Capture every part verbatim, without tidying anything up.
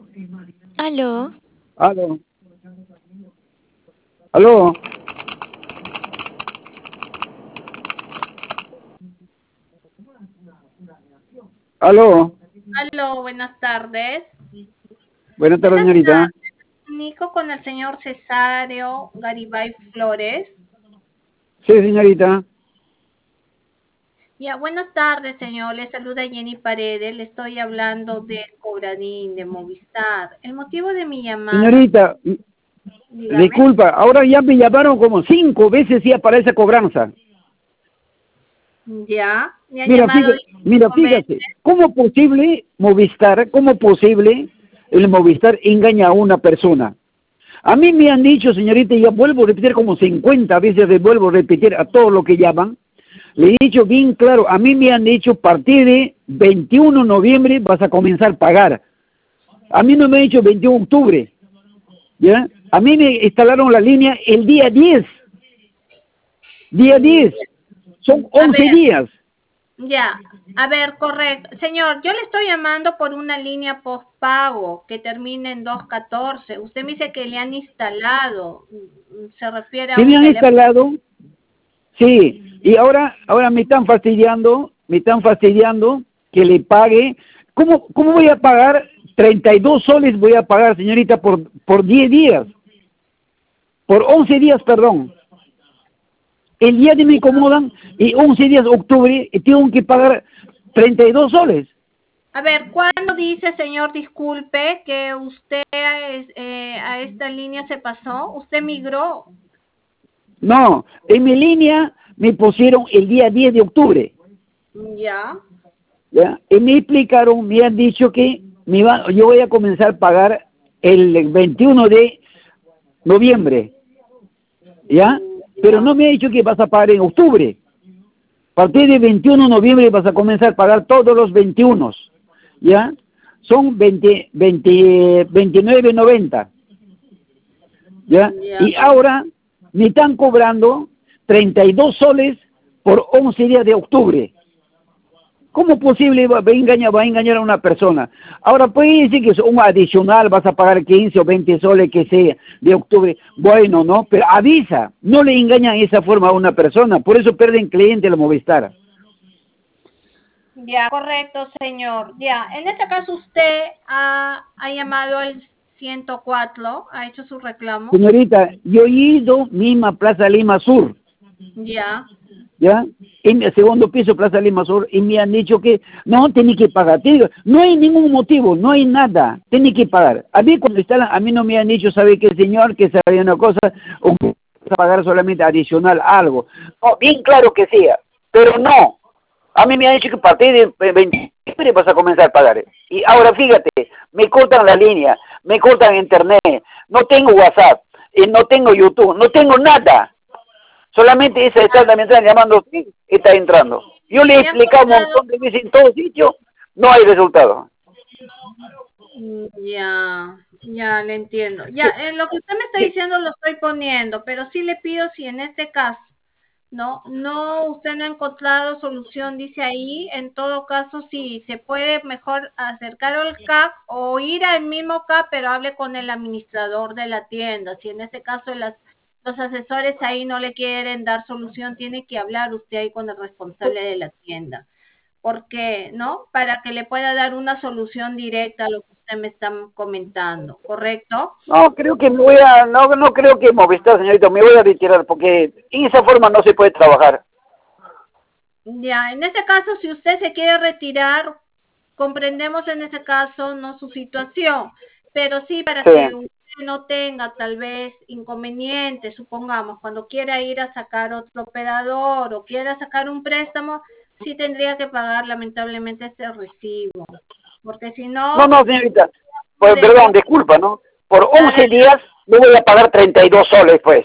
Aló. Aló. Aló. Aló. Aló, buenas tardes. Buenas tardes, Buenas señorita. tardes. Nico con el señor Cesario Garibay Flores. Sí, señorita. Ya, buenas tardes, señor. Le saluda Jenny Paredes. Le estoy hablando de Cobradín, de Movistar. El motivo de mi llamada, Señorita, dígame. disculpa, ahora ya me llamaron como cinco veces y aparece cobranza. Ya, me han Mira, llamado fíjate, mira, cinco fíjate, veces. ¿cómo posible Movistar, cómo posible el Movistar engaña a una persona? A mí me han dicho, señorita, y ya vuelvo a repetir como cincuenta veces, le vuelvo a repetir a todos los que llaman, le he dicho bien claro, a mí me han dicho, a partir de veintiuno de noviembre vas a comenzar a pagar. A mí no me han dicho veintiuno de octubre, ¿ya? A mí me instalaron la línea el día diez, día Mm, diez, son A once ver, días. ya, a ver, correcto. Señor, yo le estoy llamando por una línea postpago que termina en doscientos catorce. Usted me dice que le han instalado. Mm, ¿Se refiere a ¿Sí me un han teléfono? instalado? Sí, y ahora, ahora me están fastidiando, me están fastidiando que le pague. ¿Cómo, cómo voy a pagar? treinta y dos soles voy a pagar, señorita, por, por diez días, por once días, perdón. El día de me incomodan y once días de octubre y tengo que pagar treinta y dos soles. A ver, ¿cuándo dice, señor, disculpe, que usted es, eh, a esta línea se pasó? ¿Usted migró? No, en mi línea me pusieron el día diez de octubre. Ya. ¿Ya? Y me explicaron, me han dicho que me va, yo voy a comenzar a pagar el veintiuno de noviembre, ¿ya? Mm, Pero ya. no me ha dicho que vas a pagar en octubre. A partir del veintiuno de noviembre vas a comenzar a pagar todos los veintiuno, ¿ya? Son veinte, veinte, veintinueve noventa, ¿ya? Ya. Y ahora me están cobrando treinta y dos soles por once días de octubre. ¿Cómo posible va, va, a engañar, va a engañar a una persona? Ahora puede decir que es un adicional, vas a pagar quince o veinte soles que sea de octubre. Bueno, ¿no? Pero avisa, no le engañan de esa forma a una persona, por eso pierden cliente la Movistar. Ya, correcto, señor. Ya, en este caso usted ha, ha llamado al ciento cuatro, ha hecho su reclamo. Señorita, yo he ido misma a Plaza Lima Sur, Ya. ¿ya? En el segundo piso, Plaza Lima Sur, y me han dicho que no, tiene que pagar. Te digo, no hay ningún motivo, no hay nada, tiene que pagar. A mí cuando instalan, a mí no me han dicho, ¿sabe qué, señor? Que sabe una cosa, o que vas a pagar solamente adicional algo. No, bien claro que sea, pero no. A mí me han dicho que a partir de veinte vas a comenzar a pagar. Y ahora fíjate, me cortan la línea, me cortan internet, no tengo WhatsApp, eh, no tengo YouTube, no tengo nada. Solamente esa está Ya. también están llamando, sí, está entrando. Yo le he Me han explicado un cortado. montón de veces en todo sitio, no hay resultado. Mm, Ya, ya le entiendo. Ya, en lo que usted me está diciendo lo estoy poniendo, pero sí le pido si en este caso, ¿no? No, usted no ha encontrado solución, dice ahí. En todo caso, sí, se puede mejor acercar al C A C o ir al mismo C A C, pero hable con el administrador de la tienda. Si en este caso las, los asesores ahí no le quieren dar solución, tiene que hablar usted ahí con el responsable de la tienda. Porque, ¿no? Para que le pueda dar una solución directa a lo que usted me está comentando, ¿correcto? No, creo que me voy a, no, no creo que Movistar, señorita, me voy a retirar porque en esa forma no se puede trabajar. Ya, en ese caso, si usted se quiere retirar, comprendemos en ese caso no su situación, pero sí para Sí. que usted no tenga tal vez inconvenientes, supongamos, cuando quiera ir a sacar otro operador o quiera sacar un préstamo, sí tendría que pagar lamentablemente ese recibo, porque si No, no, no, señorita, no pues, perdón, devuelve. disculpa, ¿no? Por Claro, once días me voy a pagar treinta y dos soles, pues.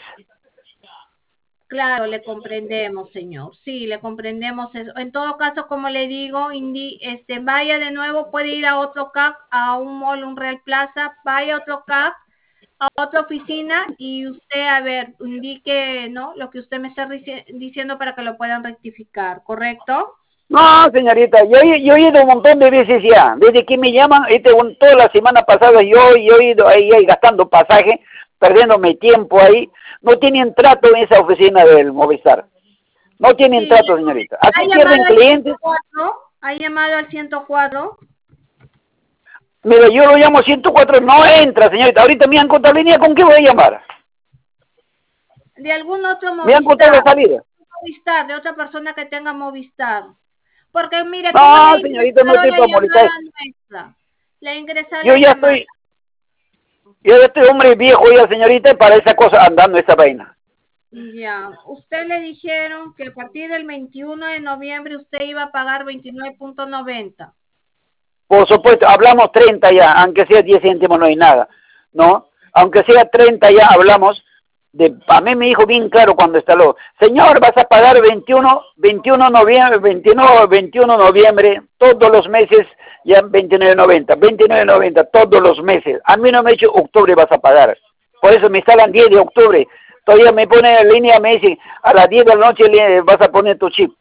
claro, le comprendemos, señor. Sí, le comprendemos eso. En todo caso, como le digo, indi, este, vaya de nuevo, puede ir a otro C A C, a un mall, un Real Plaza, vaya a otro C A C, a otra oficina y usted, a ver, indique, ¿no? Lo que usted me está dici diciendo para que lo puedan rectificar, ¿correcto? No, señorita, yo, he- yo he ido un montón de veces ya. Desde que me llaman, este, un- toda la semana pasada yo, yo he ido ahí, ahí gastando pasaje, perdiéndome tiempo ahí. No tienen trato en esa oficina del Movistar. No tienen Sí, trato, señorita. ha Así pierden llamado al clientes. ciento cuatro, ha llamado al ciento cuatro. Mira, yo lo llamo ciento cuatro, no entra, señorita. Ahorita me han contado línea, ¿con qué voy a llamar? De algún otro Me han contado Movistar, la salida. Movistar, de otra persona que tenga Movistar. Porque mire, ¿cómo le No, ha señorita, no ingresado estoy la para molestar. llamada nuestra? Le ha ingresado Yo la ya llamada. estoy, yo ya estoy hombre viejo ya, señorita, y para esa cosa andando esa vaina. Ya, usted le dijeron que a partir del veintiuno de noviembre usted iba a pagar veintinueve punto noventa. Por supuesto, hablamos treinta ya, aunque sea diez céntimos no hay nada, ¿no? Aunque sea treinta ya hablamos, de, a mí me dijo bien claro cuando instaló, señor, vas a pagar veintiuno, veintiuno noviembre, veintiuno, veintiuno noviembre, todos los meses, ya veintinueve noventa, veintinueve noventa, todos los meses. A mí no me ha dicho octubre vas a pagar, por eso me instalan diez de octubre, todavía me pone en línea, me dicen, a las diez de la noche le vas a poner tu chip.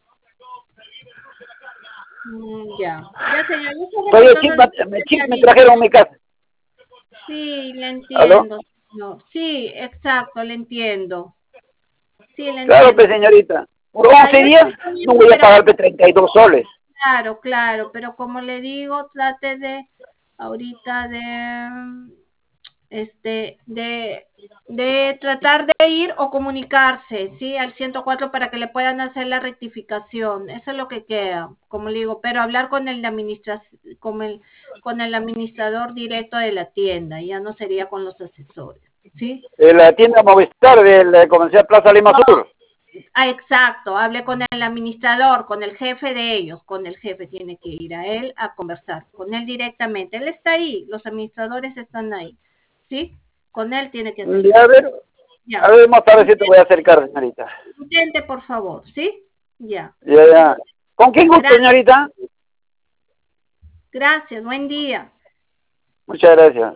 Mm, ya, ya señor, yo estoy Todavía reportando chip, la me- chip me línea. trajeron a mi casa. Sí, le ¿Aló? entiendo, señor. Sí, exacto, le entiendo. Sí, le Claro, entiendo. pues señorita, por Ya, once yo días estoy no poniendo, voy a pero pagarte treinta y dos soles. claro, claro, pero como le digo, trate de ahorita de este de de tratar de ir o comunicarse, ¿sí? Al ciento cuatro para que le puedan hacer la rectificación. Eso es lo que queda, como le digo, pero hablar con el administra con el con el administrador directo de la tienda, ya no sería con los asesores, ¿sí? De la tienda Movistar del comercial Plaza Lima No, Sur. ah, exacto, hable con el administrador, con el jefe de ellos, con el jefe tiene que ir a él a conversar, con él directamente. Él está ahí, los administradores están ahí, ¿sí? Con él tiene que hacer Y la a ver, rectificación. a Ya. ver más tarde si te voy a acercar, señorita. Intente, por favor, ¿sí? Ya. Ya, ya. ¿Con quién gusto, Gracias, señorita? gracias, buen día. Muchas gracias.